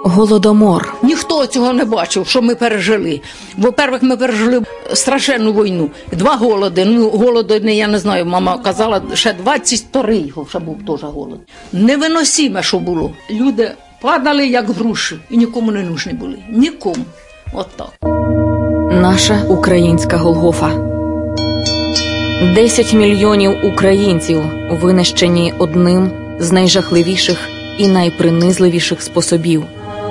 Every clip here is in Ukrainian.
Голодомор. Ніхто цього не бачив, що ми пережили. Во-первых, ми пережили страшенну війну. 2 голоди. Голоди, я не знаю, мама казала, ще 22-го ще був теж голод. Невиносиме, що було. Люди падали, як груші, і нікому не нужні були. Нікому. От так. Наша українська Голгофа. 10 мільйонів українців винищені одним з найжахливіших і найпринизливіших способів.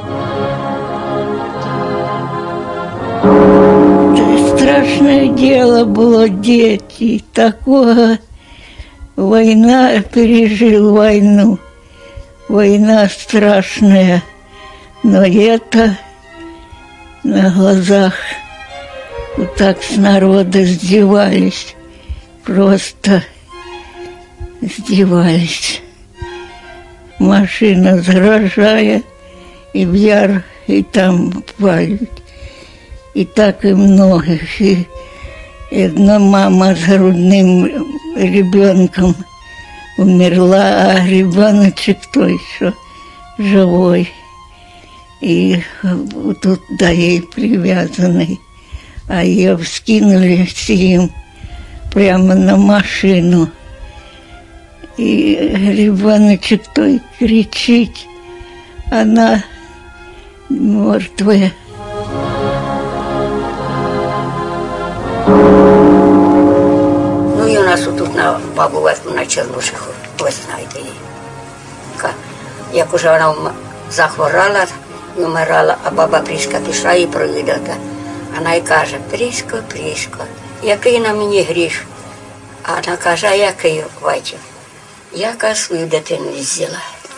Страшное дело было, дети. Такое. Война, пережил войну. Война страшная. Но это на глазах вот так с народа издевались. Просто издевались. Машина заражая, и в яр, и там палят. И так и многих. И одна мама с грудным ребенком умерла, а ребеночек той еще живой. И тут да ей привязанный. А ее вскинули им прямо на машину. И ребеночек той кричит, она мертвая. Ну і у нас тут на бабу Весну на Чернушиху, ви знаєте її. Як уже вона захворала і вмирала, а баба Пріска пішла її провідати. Вона й каже: Пріско, Пріско, який на мені гріх? А вона каже: а який, Ватю? Яка свою дитину взяла.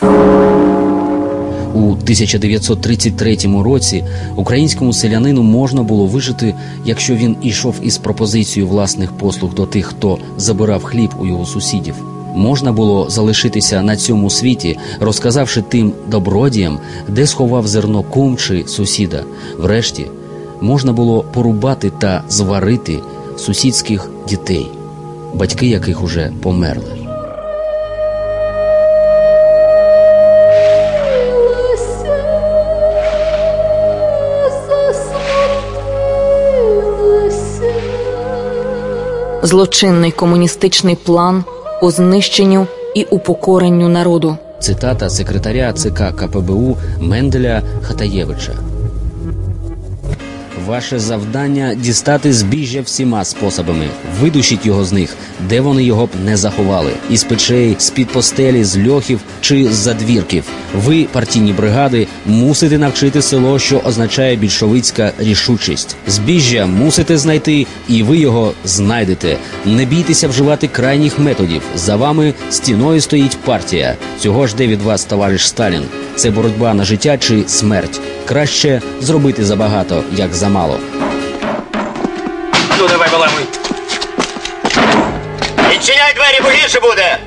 У 1933 році українському селянину можна було вижити, якщо він ішов із пропозицією власних послуг до тих, хто забирав хліб у його сусідів. Можна було залишитися на цьому світі, розказавши тим добродіям, де сховав зерно кум чи сусіда. Врешті, можна було порубати та зварити сусідських дітей, батьки яких уже померли. Злочинний комуністичний план по знищенню і упокоренню народу. Цитата секретаря ЦК КПБУ Менделя Хатаєвича. Ваше завдання – дістати збіжжя всіма способами. Видушіть його з них, де вони його б не заховали. Із печей, з-під постелі, з льохів чи з задвірків. Ви, партійні бригади, мусите навчити село, що означає більшовицька рішучість. Збіжжя мусите знайти, і ви його знайдете. Не бійтеся вживати крайніх методів. За вами стіною стоїть партія. Цього жде від вас товариш Сталін. Це боротьба на життя чи смерть. Краще зробити забагато, як замало. Ну, давай, баламуй. Відчиняй двері, бо гірше буде.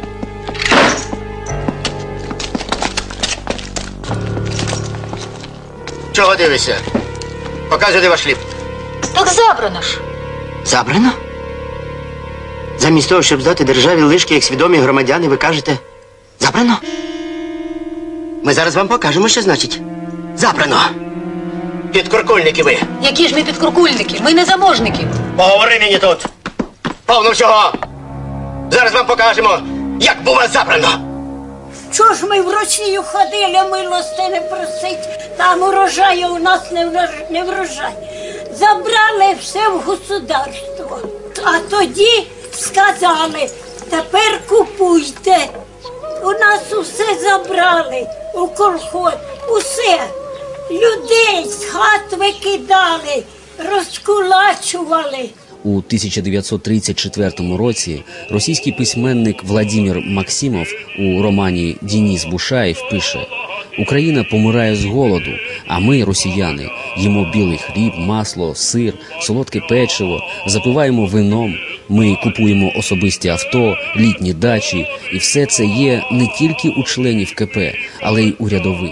Чого дивишся? Показуйте ваш хліб. Так забрано ж. Забрано? Замість того, щоб здати державі лишки, як свідомі громадяни, ви кажете забрано? Ми зараз вам покажемо, що значить забрано. Підкуркульники ви. Які ж ми підкуркульники? Ми не заможники. Поговори мені тут. Повно всього. Зараз вам покажемо, як було забрано. Чого ж ми в Росію ходили, милостини просить, там урожаю у нас не врожай. Забрали все в государство. А тоді сказали: тепер купуйте. У нас усе забрали, у колхоз, усе. Людей з хат викидали, розкулачували. У 1934 році російський письменник Владимир Максимов у романі «Денис Бушаєв» пише: «Україна помирає з голоду, а ми, росіяни, їмо білий хліб, масло, сир, солодке печиво, запиваємо вином, ми купуємо особисті авто, літні дачі, і все це є не тільки у членів КП, але й у рядових».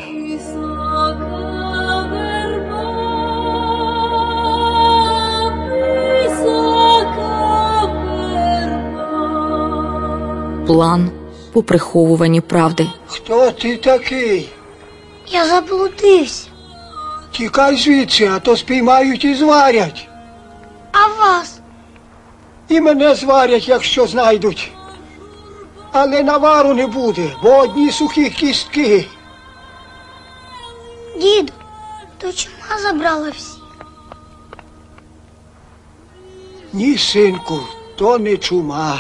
План по приховуванні правди. Хто ти такий? Я заблудився. Тікай звідси, а то спіймають і зварять. А вас? І мене зварять, якщо знайдуть. Але навару не буде, бо одні сухі кістки. Діду, то чума забрала всі? Ні, синку, то не чума.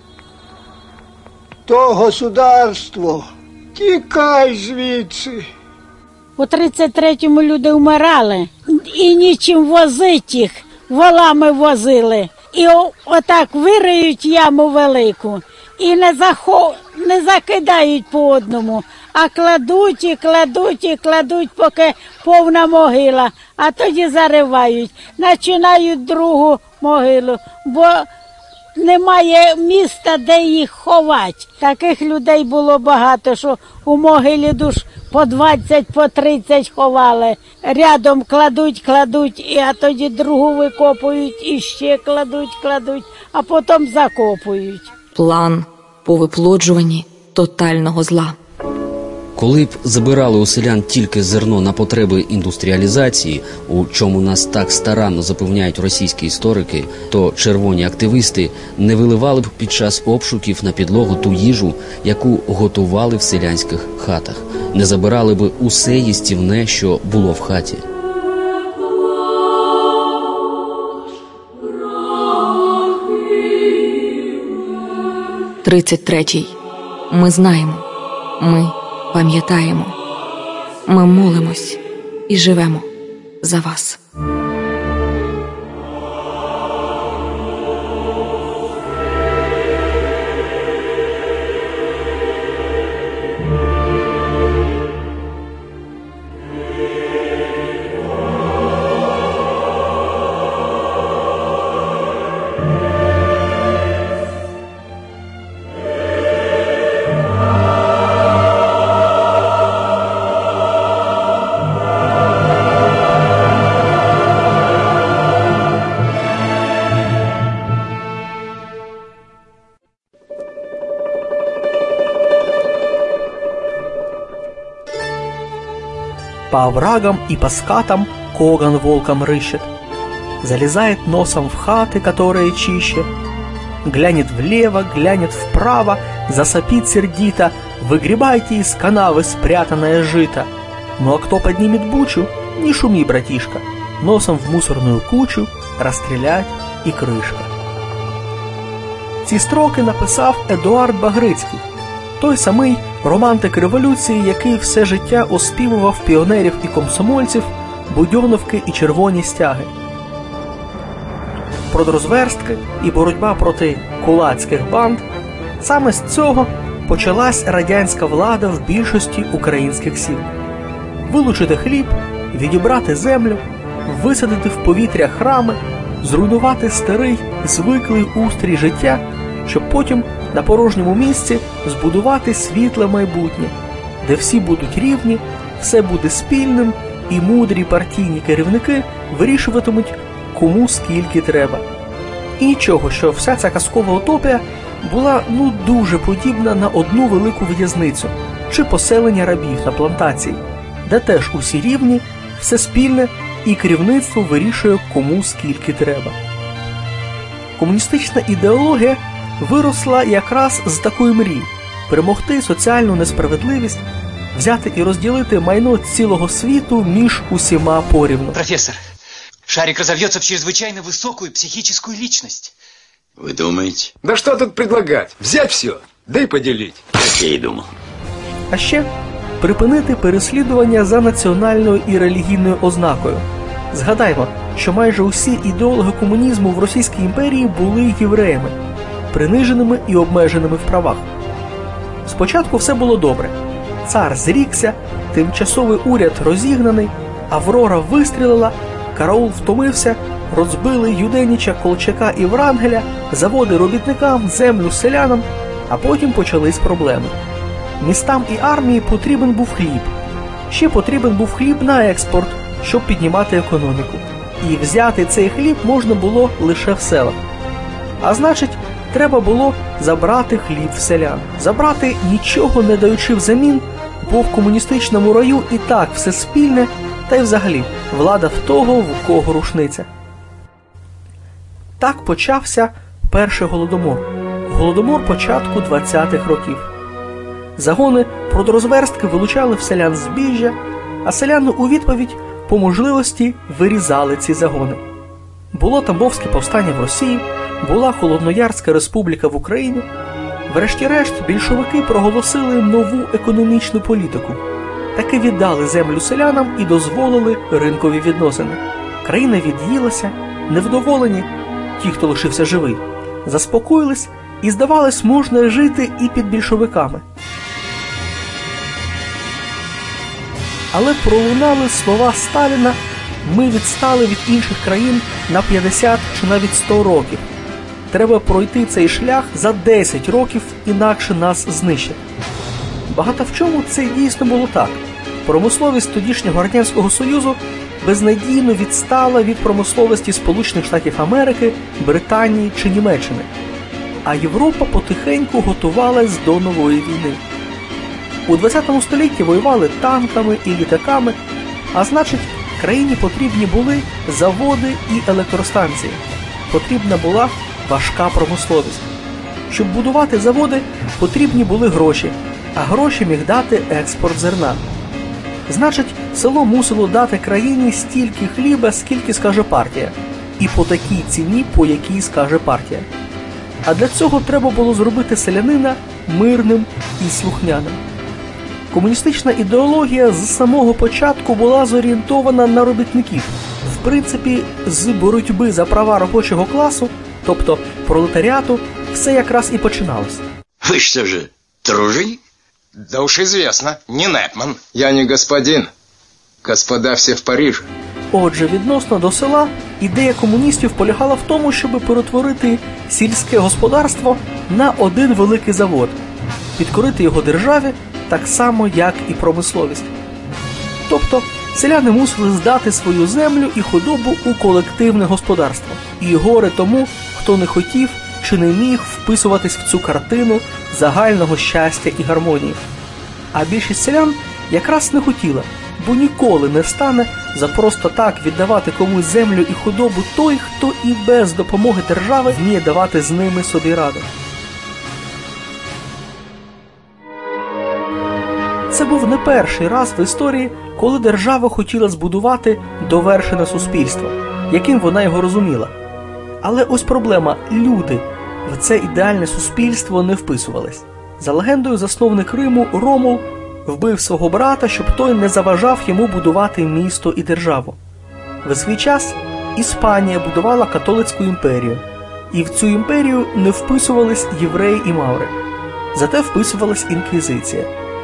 То государство. Тікай звідси. У 33-му люди вмирали, і нічим возить їх, волами возили. І отак вириють яму велику, і не закидають по одному, а кладуть і кладуть і кладуть, поки повна могила, а тоді заривають, починають другу могилу, бо немає міста, де їх ховати. Таких людей було багато, що у могилі душ по 20, по 30 ховали. Рядом кладуть, а тоді другу викопують, і ще кладуть, а потім закопують. План по виплоджуванні тотального зла. Коли б забирали у селян тільки зерно на потреби індустріалізації, у чому нас так старанно запевняють російські історики, то червоні активісти не виливали б під час обшуків на підлогу ту їжу, яку готували в селянських хатах. Не забирали б усе їстівне, що було в хаті. Тридцять Ми знаємо. Ми пам'ятаємо. Ми молимось і живемо за вас. По оврагам и по скатам Коган волком рыщет. Залезает носом в хаты, которые чище. Глянет влево, глянет вправо, засопит сердито: выгребайте из канавы спрятанное жито. Ну а кто поднимет бучу, не шуми, братишка. Носом в мусорную кучу расстрелять и крышка. Ці строки написав Едуард Багрицький, той самий романтик революції, який все життя оспівував піонерів і комсомольців, будьоновки і червоні стяги. Продрозверстки і боротьба проти кулацьких банд – саме з цього почалась радянська влада в більшості українських сіл. Вилучити хліб, відібрати землю, висадити в повітря храми, зруйнувати старий, звиклий устрій життя, щоб потім на порожньому місці збудувати світле майбутнє, де всі будуть рівні, все буде спільним і мудрі партійні керівники вирішуватимуть, кому скільки треба. І нічого, що вся ця казкова утопія була дуже подібна на одну велику в'язницю чи поселення рабів на плантації, де теж усі рівні, все спільне і керівництво вирішує, кому скільки треба. Комуністична ідеологія виросла якраз з такої мрії – перемогти соціальну несправедливість, взяти і розділити майно цілого світу між усіма порівну. Профессор, шарик разовьется в чрезвычайно высокую психическую личность. Вы думаете? Да что тут предлагать? Взять все, да и поделить. Как я и думал. А ще припинити переслідування за національною і релігійною ознакою. Згадаймо, що майже усі ідеологи комунізму в Російській імперії були євреями, приниженими і обмеженими в правах. Спочатку все було добре. Цар зрікся, тимчасовий уряд розігнаний, Аврора вистрілила, караул втомився, розбили Юденіча, Колчака і Врангеля, заводи робітникам, землю селянам, а потім почались проблеми. Містам і армії потрібен був хліб. Ще потрібен був хліб на експорт, щоб піднімати економіку. І взяти цей хліб можна було лише в селах. А значить, треба було забрати хліб в селян. Забрати, нічого не даючи взамін, бо в комуністичному раю і так все спільне, та й взагалі влада в того, в кого рушниця. Так почався перший голодомор. Голодомор початку 20-х років. Загони продорозверстки вилучали в селян збіжжя, а селяни у відповідь по можливості вирізали ці загони. Було Тамбовське повстання в Росії, була Холодноярська республіка в Україні. Врешті-решт, більшовики проголосили нову економічну політику. Таки віддали землю селянам і дозволили ринкові відносини. Країна від'їлася, невдоволені, ті, хто лишився живий, заспокоїлись і, здавалось, можна жити і під більшовиками. Але пролунали слова Сталіна: «Ми відстали від інших країн на 50 чи навіть 100 років. Треба пройти цей шлях за 10 років, інакше нас знищать». Багато в чому це дійсно було так. Промисловість тодішнього Радянського Союзу безнадійно відстала від промисловості Сполучених Штатів Америки, Британії чи Німеччини. А Європа потихеньку готувалась до нової війни. У 20 столітті воювали танками і літаками, а значить, країні потрібні були заводи і електростанції. Потрібна була важка промисловість. Щоб будувати заводи, потрібні були гроші, а гроші міг дати експорт зерна. Значить, село мусило дати країні стільки хліба, скільки скаже партія, і по такій ціні, по якій скаже партія. А для цього треба було зробити селянина мирним і слухняним. Комуністична ідеологія з самого початку була зорієнтована на робітників. В принципі, з боротьби за права робочого класу, тобто пролетаріату, все якраз і починалось. Вы что же, труженик? Да уж известно, не Непман. Я не господин. Господа все в Париже. Отже, відносно до села, ідея комуністів полягала в тому, щоб перетворити сільське господарство на один великий завод, підкорити його державі так само, як і промисловість. Тобто, селяни мусили здати свою землю і худобу у колективне господарство. І горе тому, хто не хотів чи не міг вписуватись в цю картину загального щастя і гармонії. А більшість селян якраз не хотіла, бо ніколи не стане за просто так віддавати комусь землю і худобу той, хто і без допомоги держави вміє давати з ними собі раду. Це був не перший раз в історії, коли держава хотіла збудувати довершене суспільство, яким вона його розуміла. Але ось проблема – люди в це ідеальне суспільство не вписувались. За легендою, засновник Риму Ромул вбив свого брата, щоб той не заважав йому будувати місто і державу. В свій час Іспанія будувала католицьку імперію, і в цю імперію не вписувались євреї і маври. Зате вписувалась інквізиція.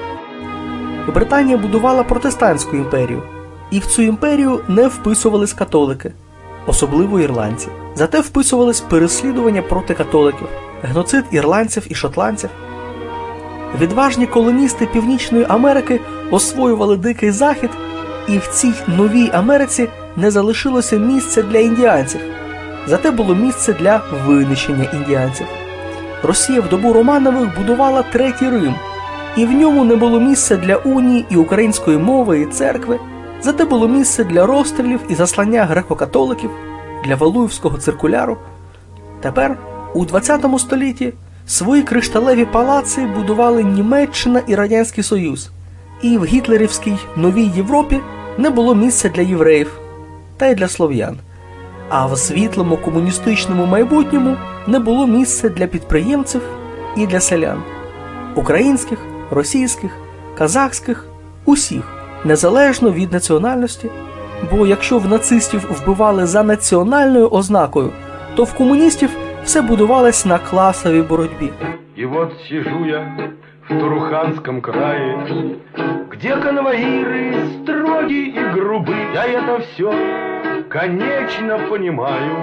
Британія будувала протестантську імперію, і в цю імперію не вписувались католики, особливо ірландці. Зате вписувались переслідування проти католиків, геноцид ірландців і шотландців. Відважні колоністи Північної Америки освоювали Дикий Захід, і в цій новій Америці не залишилося місця для індіанців. Зате було місце для винищення індіанців. Росія в добу Романових будувала Третій Рим, і в ньому не було місця для унії і української мови і церкви, зате було місце для розстрілів і заслання греко-католиків, для Валуївського циркуляру. Тепер, у 20 столітті, свої кришталеві палаци будували Німеччина і Радянський Союз, і в гітлерівській новій Європі не було місця для євреїв, та й для слов'ян. А в світлому комуністичному майбутньому не було місця для підприємців і для селян. Українських, російських, казахських, усіх, незалежно від національності. Бо якщо в нацистів вбивали за національною ознакою, то в комуністів все будувалось на класовій боротьбі. И вот сижу я в Туруханском крае, где конвоиры строгие и грубы. Я это все, конечно, понимаю,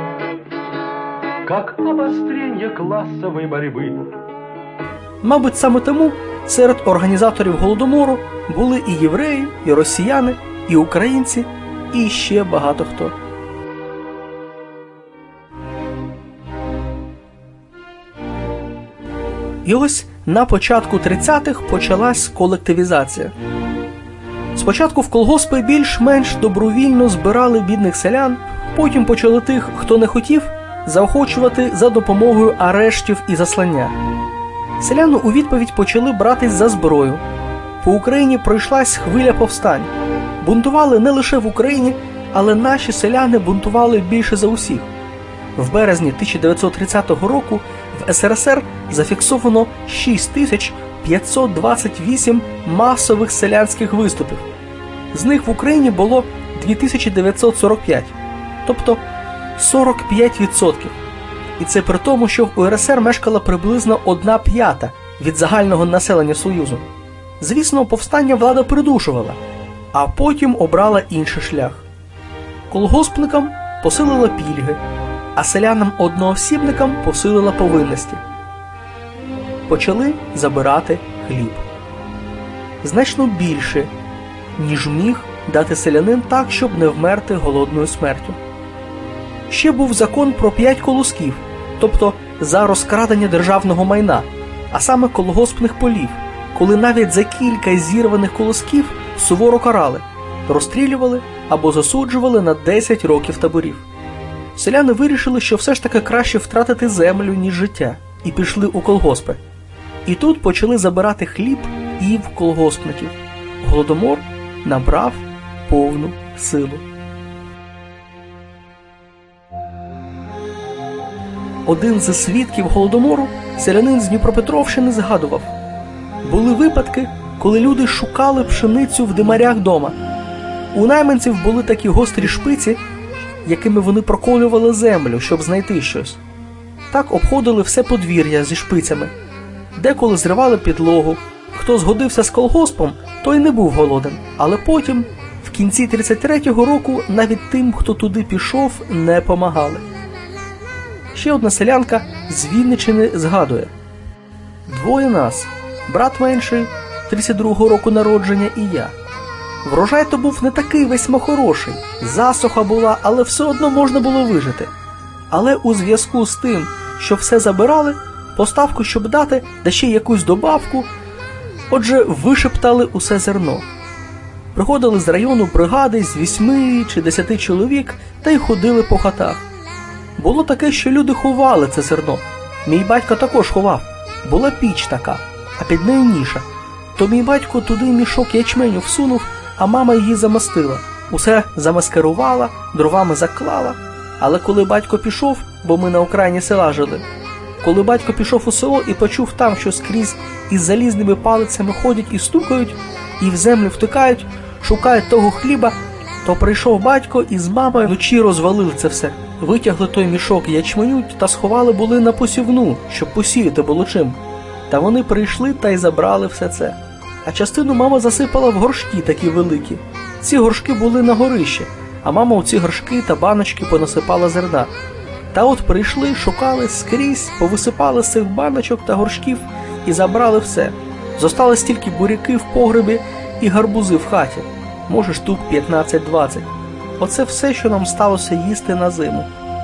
как обострение классовой борьбы. Мабуть, саме тому серед організаторів Голодомору були і євреї, і росіяни, і українці, і ще багато хто. І ось на початку 30-х почалась колективізація. Спочатку в колгоспи більш-менш добровільно збирали бідних селян, потім почали тих, хто не хотів, заохочувати за допомогою арештів і заслання. Селяни у відповідь почали братись за зброю. По Україні пройшлась хвиля повстань. Бунтували не лише в Україні, але наші селяни бунтували більше за усіх. В березні 1930 року в СРСР зафіксовано 6528 масових селянських виступів. З них в Україні було 2945, тобто 45%. І це при тому, що в УРСР мешкала приблизно 1/5 від загального населення Союзу. Звісно, повстання влада придушувала, а потім обрала інший шлях. Колгоспникам посилила пільги, а селянам-одноосібникам посилила повинності. Почали забирати хліб. Значно більше, ніж міг дати селянин так, щоб не вмерти голодною смертю. Ще був закон про 5 колосків, тобто за розкрадення державного майна, а саме колгоспних полів, коли навіть за кілька зірваних колосків суворо карали, розстрілювали або засуджували на 10 років таборів. Селяни вирішили, що все ж таки краще втратити землю, ніж життя, і пішли у колгоспи. І тут почали забирати хліб і в колгоспників. Голодомор набрав повну силу. Один зі свідків Голодомору, селянин з Дніпропетровщини, згадував: були випадки, коли люди шукали пшеницю в димарях дома. У найманців були такі гострі шпиці, якими вони проколювали землю, щоб знайти щось. Так обходили все подвір'я зі шпицями. Деколи зривали підлогу. Хто згодився з колгоспом, той не був голоден. Але потім, в кінці 33-го року, навіть тим, хто туди пішов, не помагали. Ще одна селянка з Вінниччини згадує: двоє нас, брат менший, 32-го року народження, і я. Врожай то був не такий весьма хороший, засуха була, але все одно можна було вижити. Але у зв'язку з тим, що все забирали, поставку, щоб дати, да ще якусь добавку, отже, вишептали усе зерно. Приходили з району бригади з 8 чи 10 чоловік та й ходили по хатах. Було таке, що люди ховали це зерно. Мій батько також ховав. Була піч така, а під нею ніша. То мій батько туди мішок ячменю всунув, а мама її замастила. Усе замаскирувала, дровами заклала. Але коли батько пішов, бо ми на окраїні села жили, коли батько пішов у село і почув там, що скрізь із залізними палицями ходять і стукають, і в землю втикають, шукають того хліба, то прийшов батько і з мамою вночі розвалили це все. Витягли той мішок ячменю та сховали були на посівну, щоб посіяти було чим. Та вони прийшли та й забрали все це. А частину мама засипала в горшки такі великі. Ці горшки були на горищі, а мама у ці горшки та баночки понасипала зерна. Та от прийшли, шукали скрізь, повисипали з цих баночок та горшків і забрали все. Зостались тільки буряки в погребі і гарбузи в хаті. Може, штук 15-20. Оце все, що нам сталося їсти на зиму.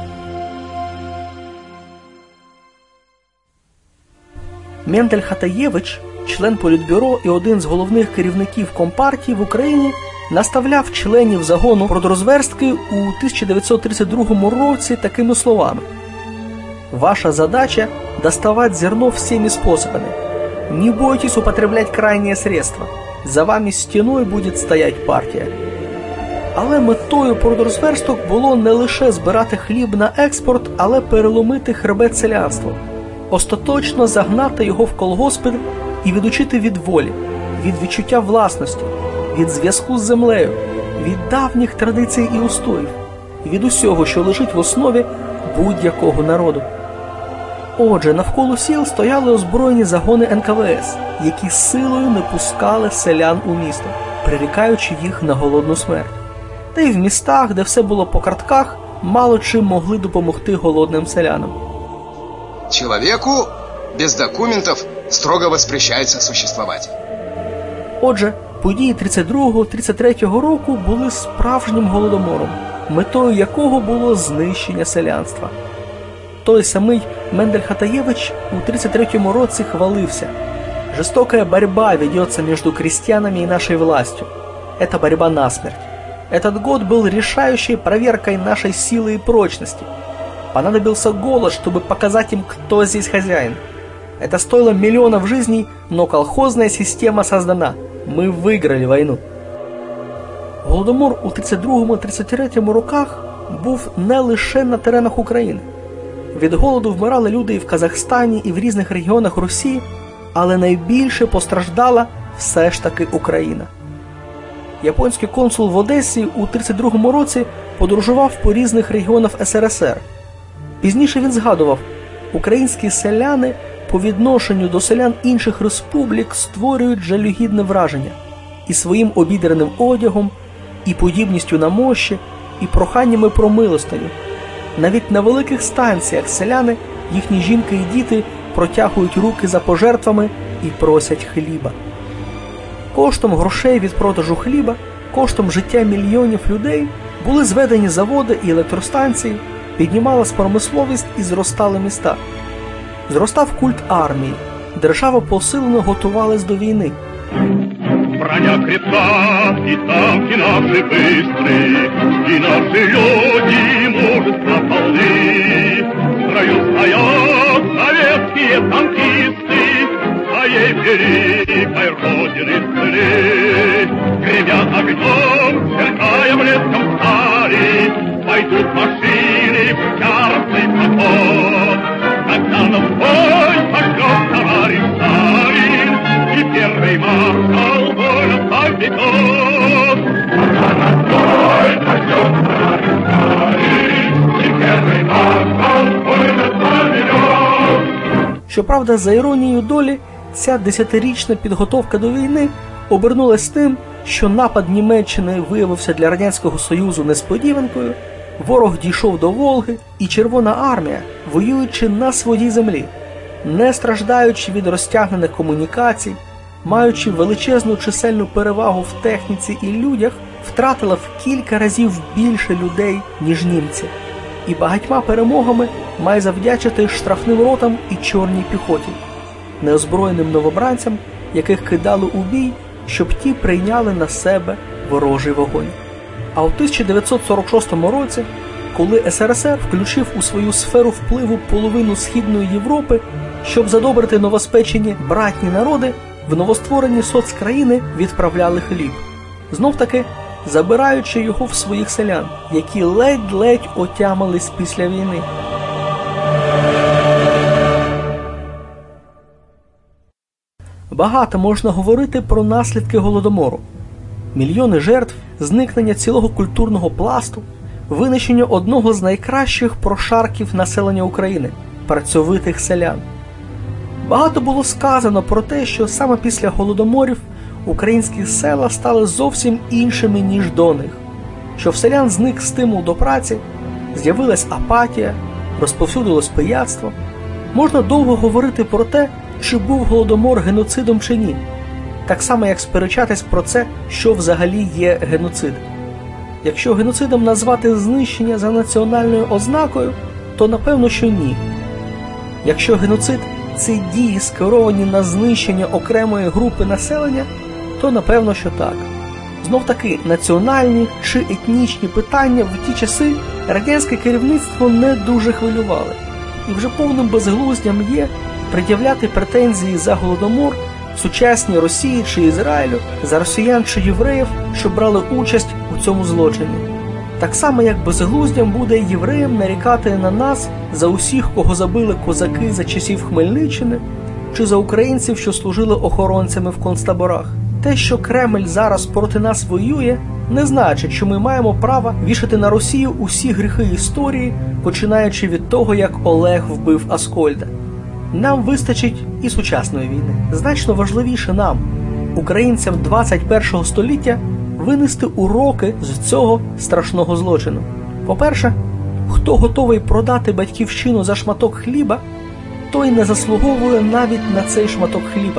Мендель Хатаєвич, член Політбюро і один з головних керівників Компартії в Україні, наставляв членів загону продразверстки у 1932 році такими словами: «Ваша задача – доставать зерно всеми способами. Не бойтесь употреблять крайние средства. За вами стіною буде стоять партія». Але метою продразверсток було не лише збирати хліб на експорт, але переломити хребет селянства. Остаточно загнати його в колгоспи і відучити від волі, від відчуття власності, від зв'язку з землею, від давніх традицій і устоїв, від усього, що лежить в основі будь-якого народу. Отже, навколо сіл стояли озброєні загони НКВС, які силою не пускали селян у місто, прирікаючи їх на голодну смерть. Та й в містах, де все було по картках, мало чим могли допомогти голодним селянам. Человеку без документов строго воспрещается существовать. Отже, події 32-33 року були справжнім голодомором, метою якого було знищення селянства. Той самий Мендель Хатаєвич у 33 році хвалився: «Жестокая борьба ведется между крестьянами и нашей властью. – это борьба насмерть. Этот год был решающей проверкой нашей силы и прочности. Понадобился голод, чтобы показать им, кто здесь хозяин. Это стоило миллионов жизней, но колхозная система создана. Мы выиграли войну. Голодомор у 32-33 роках був не лише на теренах України. Від голоду вмирали люди і в Казахстані, і в різних регіонах Росії, але найбільше постраждала все ж таки Україна. Японський консул в Одесі у 32-му році подорожував по різних регіонах СРСР. Пізніше він згадував, українські селяни по відношенню до селян інших республік створюють жалюгідне враження і своїм обідраним одягом, і подібністю на мощі, і проханнями про милостиню. Навіть на великих станціях селяни, їхні жінки і діти протягують руки за пожертвами і просять хліба. Коштом грошей від продажу хліба, коштом життя мільйонів людей були зведені заводи і електростанції, піднімалась промисловість і зростали міста. Зростав культ армії, держава посилено готувалась до війни. Броня крепка, и танки наши быстрые, и наши люди мужество полны. В строю стоят советские танкисты, своей великой родины цели. Гремят огнем, сверкая блеском стали, пойдут машины в яростный поход. Тогда нам бой пошлет товарищ Сталин, и первый маршал воля побегут. Пока нас бой пошлет товарищ Сталин, и первый маршал воля побегут. Щоправда, за іронією долі, ця 10-річна підготовка до війни обернулась тим, що напад Німеччини виявився для Радянського Союзу несподіванкою, ворог дійшов до Волги, і Червона армія, воюючи на своїй землі, не страждаючи від розтягнених комунікацій, маючи величезну чисельну перевагу в техніці і людях, втратила в кілька разів більше людей, ніж німці. І багатьма перемогами має завдячити штрафним ротам і чорній піхоті, неозброєним новобранцям, яких кидали у бій, щоб ті прийняли на себе ворожий вогонь. А у 1946 році, коли СРСР включив у свою сферу впливу половину Східної Європи, щоб задобрити новоспечені братні народи, в новостворені соцкраїни відправляли хліб. Знов-таки, забираючи його в своїх селян, які ледь-ледь отямились після війни. Багато можна говорити про наслідки Голодомору. Мільйони жертв, зникнення цілого культурного пласту, винищення одного з найкращих прошарків населення України – працьовитих селян. Багато було сказано про те, що саме після Голодоморів українські села стали зовсім іншими, ніж до них, що в селян зник стимул до праці, з'явилась апатія, розповсюдилось пияцтво. Можна довго говорити про те, чи був Голодомор геноцидом чи ні. Так само, як сперечатись про це, що взагалі є геноцид. Якщо геноцидом назвати знищення за національною ознакою, то напевно, що ні. Якщо геноцид – це дії, скеровані на знищення окремої групи населення, то напевно, що так. Знов-таки, національні чи етнічні питання в ті часи радянське керівництво не дуже хвилювали. І вже повним безглуздям є пред'являти претензії за Голодомор сучасній Росії чи Ізраїлю, за росіян чи євреїв, що брали участь у цьому злочині. Так само, як безглуздям буде євреям нарікати на нас за усіх, кого забили козаки за часів Хмельниччини, чи за українців, що служили охоронцями в концтаборах. Те, що Кремль зараз проти нас воює, не значить, що ми маємо право вішати на Росію усі гріхи історії, починаючи від того, як Олег вбив Аскольда. Нам вистачить і сучасної війни. Значно важливіше нам, українцям 21-го століття, винести уроки з цього страшного злочину. По-перше, хто готовий продати батьківщину за шматок хліба, той не заслуговує навіть на цей шматок хліба.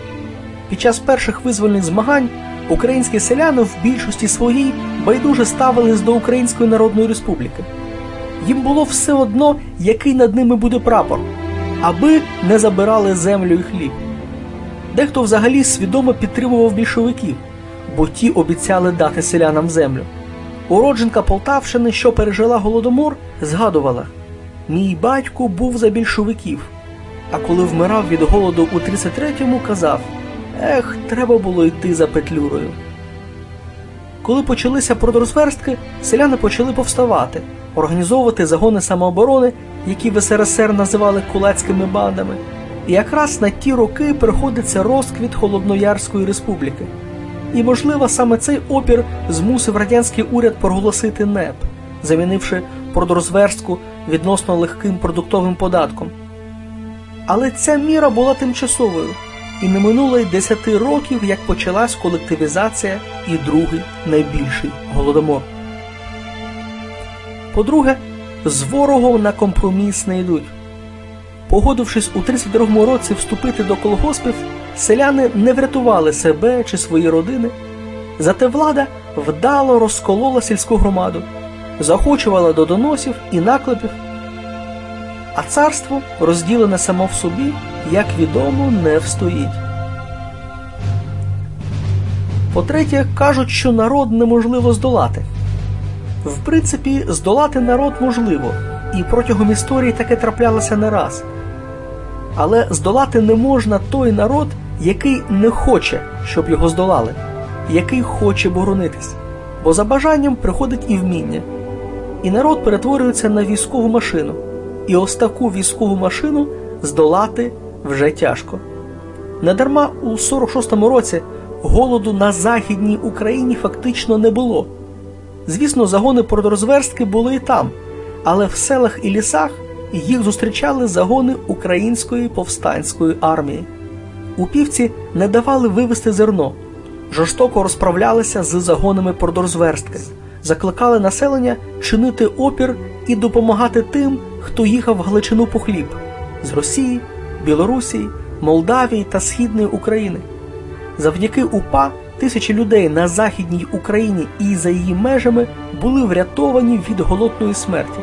Під час перших визвольних змагань українські селяни в більшості своїй байдуже ставились до Української Народної Республіки. Їм було все одно, який над ними буде прапор, аби не забирали землю і хліб. Дехто взагалі свідомо підтримував більшовиків, бо ті обіцяли дати селянам землю. Уродженка Полтавщини, що пережила Голодомор, згадувала: «Мій батько був за більшовиків, а коли вмирав від голоду у 33-му, казав: ех, треба було йти за Петлюрою». Коли почалися продразверстки, селяни почали повставати, організовувати загони самооборони, які в СРСР називали кулацькими бандами. І якраз на ті роки приходиться розквіт Холодноярської республіки. І, можливо, саме цей опір змусив радянський уряд проголосити НЕП, замінивши продразверстку відносно легким продуктовим податком. Але ця міра була тимчасовою, і не минуло й 10 років, як почалась колективізація і другий найбільший Голодомор. По-друге, з ворогом на компроміс не йдуть. Погодившись у 32-му році вступити до колгоспів, селяни не врятували себе чи свої родини. Зате влада вдало розколола сільську громаду, заохочувала до доносів і наклепів. А царство, розділене само в собі, як відомо, не встоїть. По-третє, кажуть, що народ неможливо здолати. В принципі, здолати народ можливо, і протягом історії таке траплялося не раз. Але здолати не можна той народ, який не хоче, щоб його здолали, який хоче боронитись. Бо за бажанням приходить і вміння. І народ перетворюється на військову машину. І ось таку військову машину здолати вже тяжко. Недарма у 46-му році голоду на Західній Україні фактично не було. Звісно, загони продразверстки були і там, але в селах і лісах їх зустрічали загони Української повстанської армії. Упівці не давали вивезти зерно, жорстоко розправлялися з загонами продразверстки, закликали населення чинити опір і допомагати тим, хто їхав в Галичину по хліб з Росії, Білорусі, Молдавії та Східної України. Завдяки УПА тисячі людей на Західній Україні і за її межами були врятовані від голодної смерті.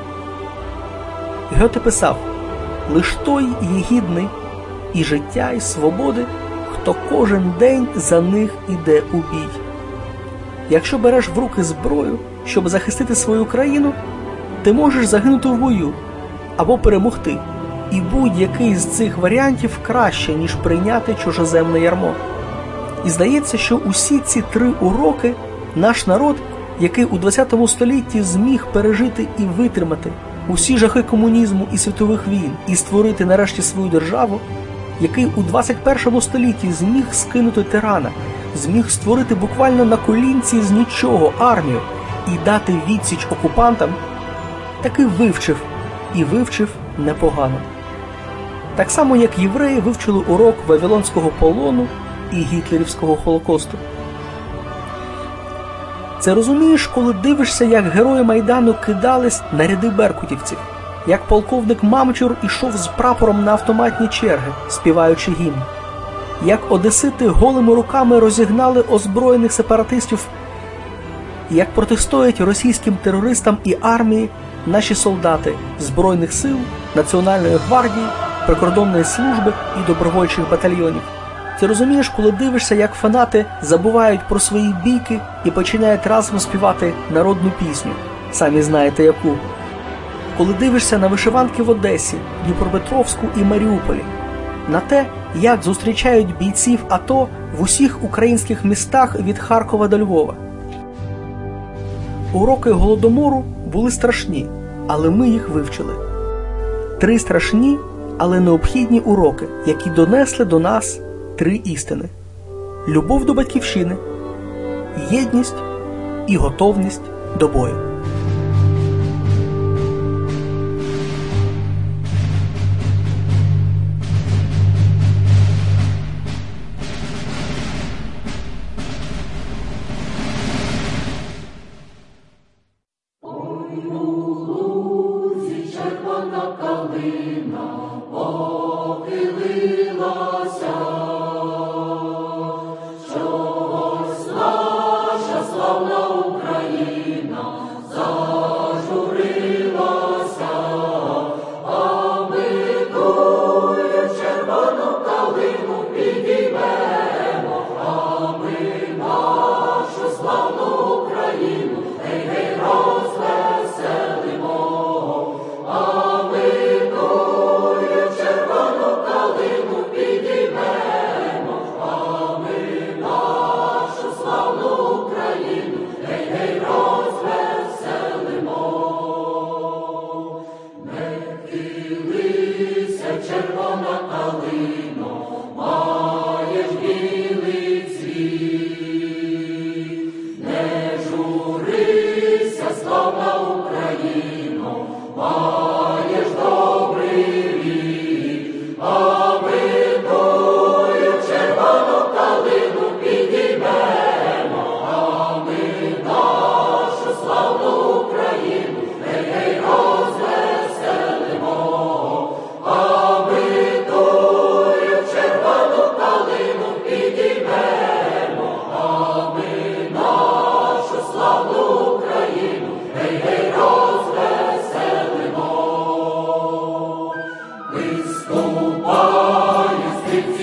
Гьоте писав: «Лиш той є гідний і життя, і свободи, хто кожен день за них іде у бій». Якщо береш в руки зброю, щоб захистити свою країну, ти можеш загинути в бою або перемогти. І будь-який з цих варіантів краще, ніж прийняти чужоземне ярмо. І здається, що усі ці 3 уроки наш народ, який у 20 столітті зміг пережити і витримати усі жахи комунізму і світових війн, і створити нарешті свою державу, який у 21 столітті зміг скинути тирана, зміг створити буквально на колінці з нічого армію і дати відсіч окупантам, таки вивчив, і вивчив непогано. Так само, як євреї вивчили урок Вавилонського полону і гітлерівського Холокосту. Це розумієш, коли дивишся, як герої Майдану кидались на ряди беркутівців, як полковник Мамчур ішов з прапором на автоматні черги, співаючи гімн, як одесити голими руками розігнали озброєних сепаратистів, як протистоять російським терористам і армії наші солдати Збройних сил, Національної гвардії, прикордонної служби і добровольчих батальйонів. Ти розумієш, коли дивишся, як фанати забувають про свої бійки і починають разом співати народну пісню, самі знаєте яку. Коли дивишся на вишиванки в Одесі, Дніпропетровську і Маріуполі, на те, як зустрічають бійців АТО в усіх українських містах від Харкова до Львова. Уроки Голодомору були страшні, але ми їх вивчили. 3 страшні, але необхідні уроки, які донесли до нас 3 істини: любов до батьківщини, єдність і готовність до бою.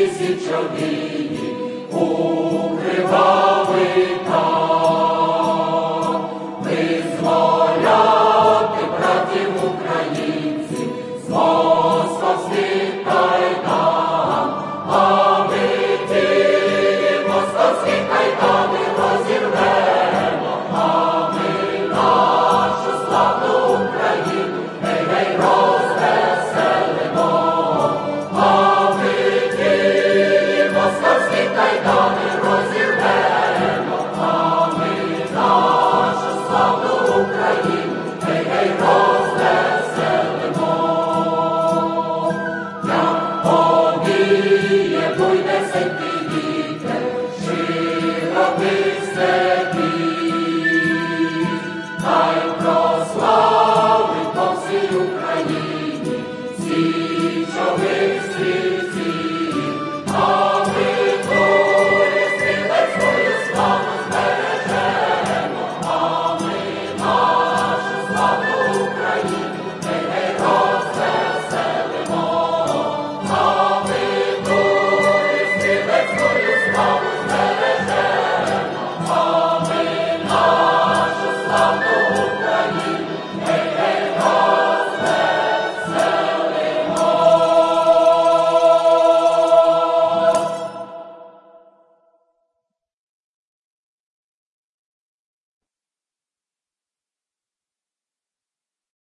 тисячолітній,